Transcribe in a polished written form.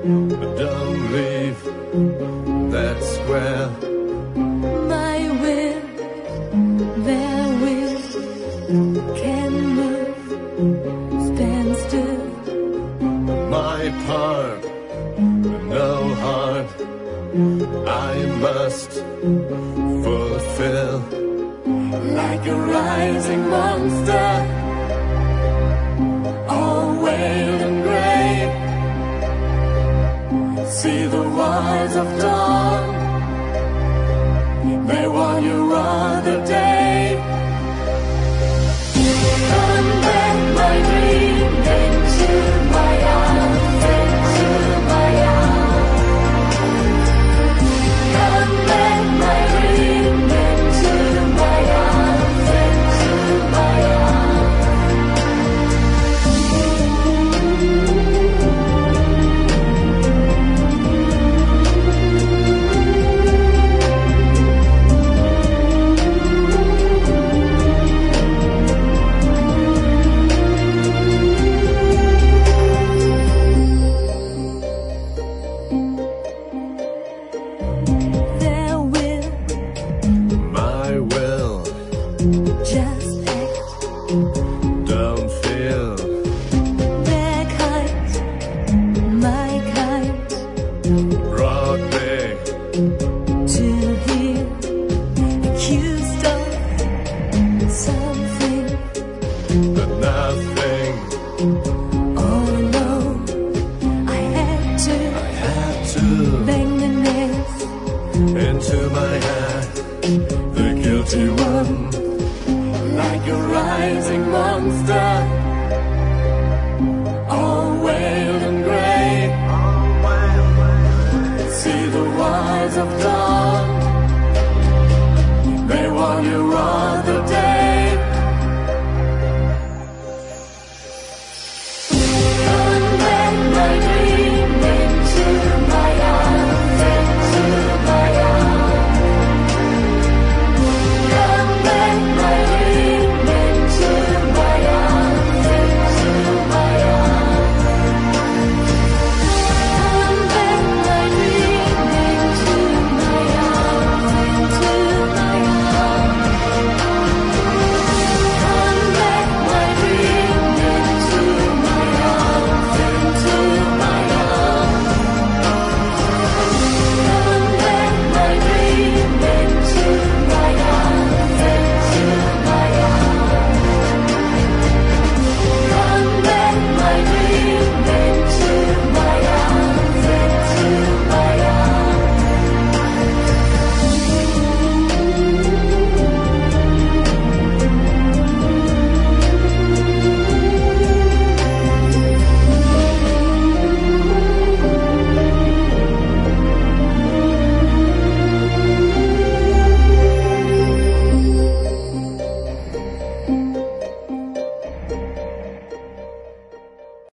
but don't leave. That's where my will, their will can move, stand still. my part, no heart I must fulfill. Like a rising monster, all veiled in grey. See the wires of dawn, they warn you of the day. Come back, my dream, into my arms, into my arms. Come back, my dream, into my arms, into my arms. Their will, My will, just act. don't feel. Their kind, my kind, Brought me to hear accused of something. but nothing. All alone, I had to bang the nails. Into my head, the guilty one. Like a rising monster, all veiled in grey. See the wires of dawn.